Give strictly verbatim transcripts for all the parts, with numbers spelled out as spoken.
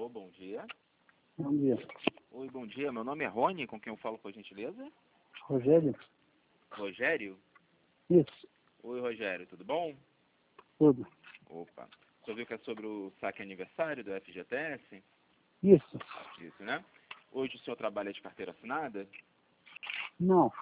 bom dia. Bom dia. Oi, bom dia. Meu nome é Rony, com quem eu falo, por gentileza? Rogério? Rogério? Isso, Oi, Rogério, tudo bom? tudo. Opa. Você viu que é sobre o saque aniversário do F G T S? Isso. Isso, né? Hoje o senhor trabalha de carteira assinada? Não.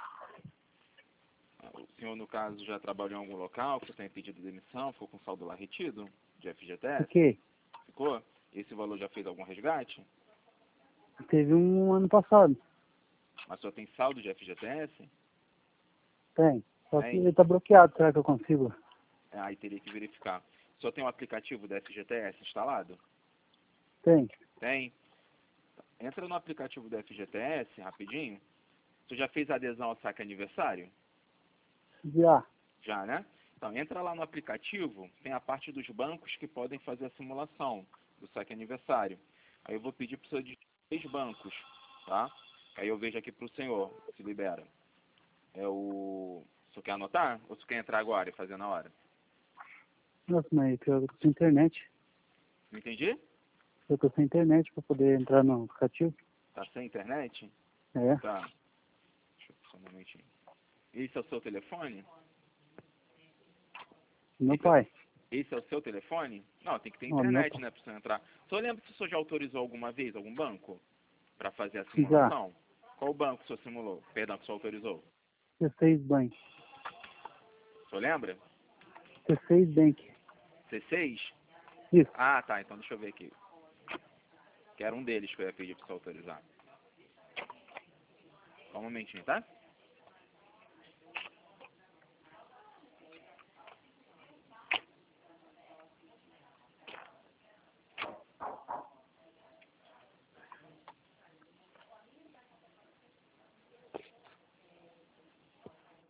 O senhor, no caso, já trabalhou em algum local que você tenha pedido demissão, ficou com saldo lá retido de F G T S? Fiquei. Ficou? Esse valor já fez algum resgate? Teve um ano passado. Mas o senhor tem saldo de F G T S? Tem. Só que Tem? ele tá bloqueado. Será que eu consigo? É, aí teria que verificar. O senhor tem o aplicativo da F G T S instalado? Tem. Tem? Entra no aplicativo da F G T S, rapidinho. Você já fez a adesão ao saque aniversário? Já. Já, né? Então, entra lá no aplicativo, tem a parte dos bancos que podem fazer a simulação do saque aniversário. Aí eu vou pedir para o senhor de três bancos, tá? Aí eu vejo aqui para o senhor, se libera. É o... O senhor quer anotar? Ou o senhor quer entrar agora e fazer na hora? Nossa, mas eu tô sem internet. Não entendi? Eu tô sem internet pra poder entrar no aplicativo. Tá sem internet? É. Tá. Deixa eu só um momentinho. Esse é o seu telefone? Meu Esse é, pai. esse é o seu telefone? Não, tem que ter Ó, meu internet, pai. né, para você entrar. O senhor lembra se o senhor já autorizou alguma vez algum banco para fazer a Já. simulação? Qual banco o senhor simulou? Perdão, que o senhor autorizou? C seis Bank. O senhor lembra? C seis Bank. C seis? Isso. Ah, tá, então deixa eu ver aqui. Que era um deles que eu ia pedir para o senhor autorizar. Só um momentinho, tá?